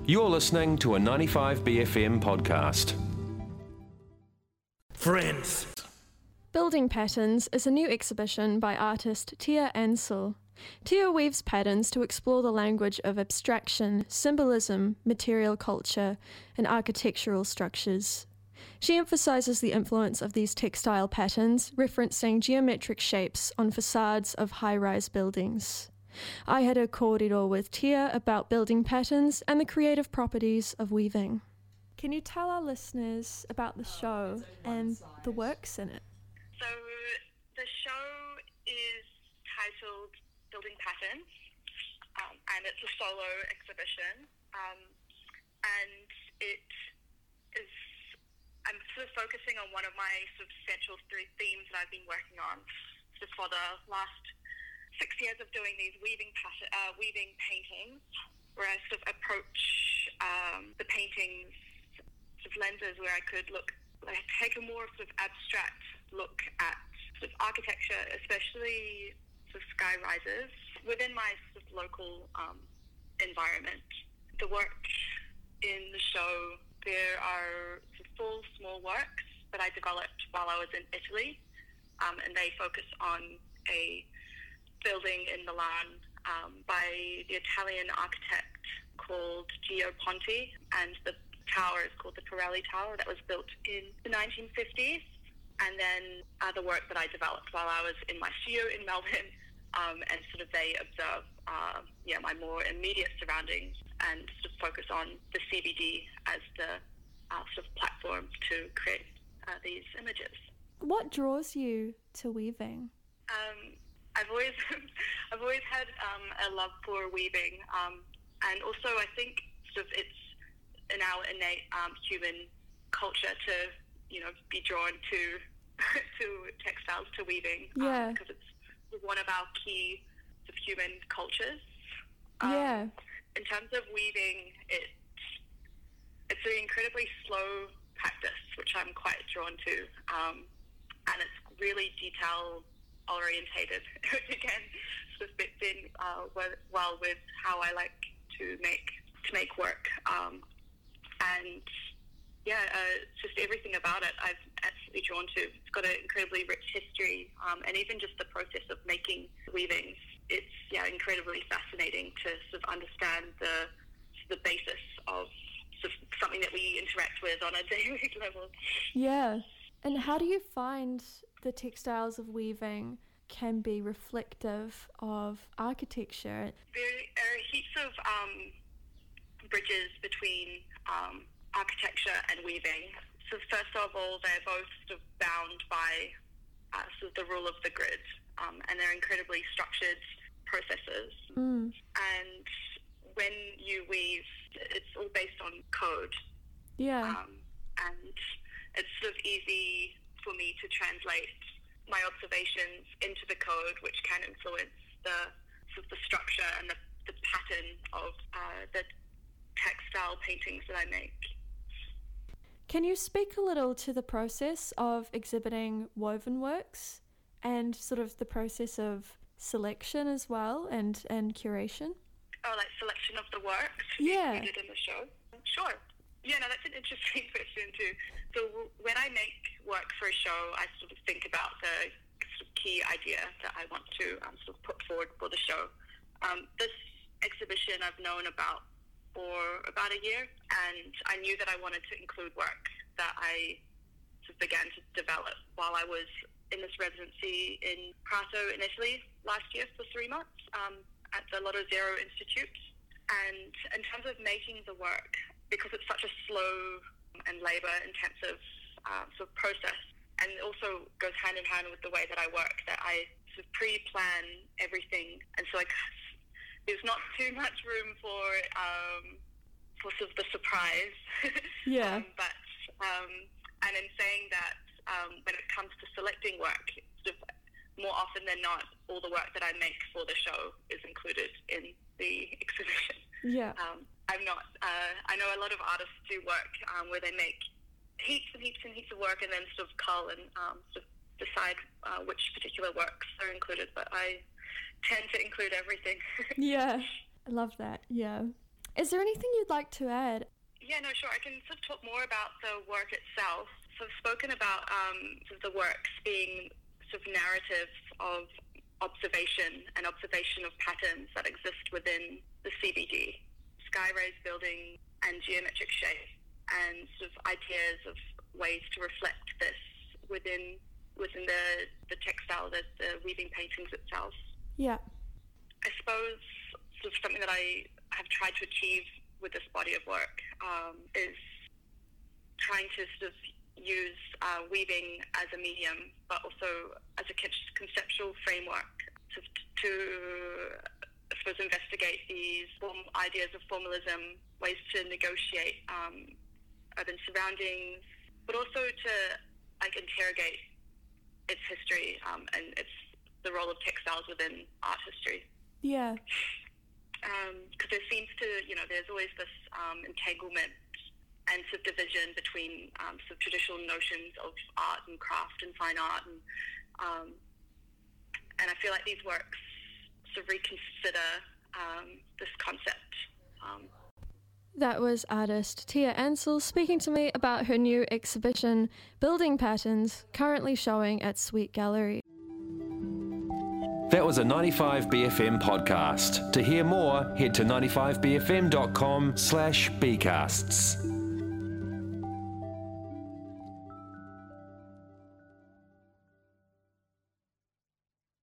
You're listening to a 95BFM podcast. Friends. Building Patterns is a new exhibition by artist Tia Ansell. Tia weaves patterns to explore the language of abstraction, symbolism, material culture, and architectural structures. She emphasises the influence of these textile patterns, referencing geometric shapes on facades of high-rise buildings. I had a kōrero with Tia about building patterns and the creative properties of weaving. Can you tell our listeners about the show and the works in it? So the show is titled Building Patterns, and it's a solo exhibition, and it is, I'm sort of focusing on one of my sort of central themes that I've been working on just for the last 6 years of doing these weaving paintings, where I sort of approach the paintings sort of lenses where I could take a more sort of abstract look at sort of architecture, especially sort of sky rises within my sort of local environment. The work in the show, there are some full small works that I developed while I was in Italy, and they focus on a building in Milan by the Italian architect called Gio Ponti, and the tower is called the Pirelli Tower, that was built in the 1950s. And then other work that I developed while I was in my studio in Melbourne, and sort of they observe my more immediate surroundings and sort of focus on the CBD as the sort of platform to create these images. What draws you to weaving? I've always had a love for weaving, and also I think sort of it's in our innate human culture to be drawn to textiles, to weaving, because it's one of our key sort of human cultures. In terms of weaving, it's an incredibly slow practice, which I'm quite drawn to, and it's really detail orientated. Again, sort of fits in well with how I like to make work, and just everything about it I've absolutely drawn to. It's got an incredibly rich history, and even just the process of making weavings, it's incredibly fascinating to sort of understand the basis of sort of something that we interact with on a daily level. Yeah. And how do you find the textiles of weaving can be reflective of architecture? There are heaps of bridges between architecture and weaving. So first of all, they're both sort of bound by sort of the rule of the grid, and they're incredibly structured processes. And when you weave, it's all based on code. And it's sort of easy for me to translate my observations into the code, which can influence the sort of the structure and the pattern of the textile paintings that I make. Can you speak a little to the process of exhibiting woven works and sort of the process of selection as well and curation? Oh, like selection of the works included in the show? Sure. Yeah, no, that's an interesting question too. So when I make work for a show, I sort of think about the sort of key idea that I want to sort of put forward for the show. This exhibition I've known about for about a year, and I knew that I wanted to include work that I sort of began to develop while I was in this residency in Prato in Italy last year for 3 months at the Lotto Zero Institute. And in terms of making the work, because it's such a slow and labour-intensive sort of process, and it also goes hand in hand with the way that I work, that I sort of pre-plan everything, and so there's not too much room for sort of the surprise. And in saying that, when it comes to selecting work, sort of more often than not, all the work that I make for the show is included in the exhibition. I'm not. I know a lot of artists do work where they make heaps and heaps and heaps of work and then sort of cull and sort of decide which particular works are included, but I tend to include everything. I love that. Is there anything you'd like to add? Yeah, no, sure. I can sort of talk more about the work itself. So I've spoken about sort of the works being sort of narratives of observation and observation of patterns that exist within the CBD, sky rays, building, and geometric shape, and sort of ideas of ways to reflect this within the textile, the weaving paintings itself. Yeah. I suppose sort of something that I have tried to achieve with this body of work is trying to sort of use weaving as a medium, but also as a conceptual framework to I suppose, investigate these ideas of formalism, ways to negotiate urban surroundings, but also to interrogate its history and the role of textiles within art history. Yeah. Because there seems to, there's always this entanglement and sort of division between sort of traditional notions of art and craft and fine art, and I feel like these works sort of reconsider this concept. That was artist Tia Ansell speaking to me about her new exhibition, Building Patterns, currently showing at Sweet Gallery. That was a 95BFM podcast. To hear more, head to 95bfm.com/bcasts.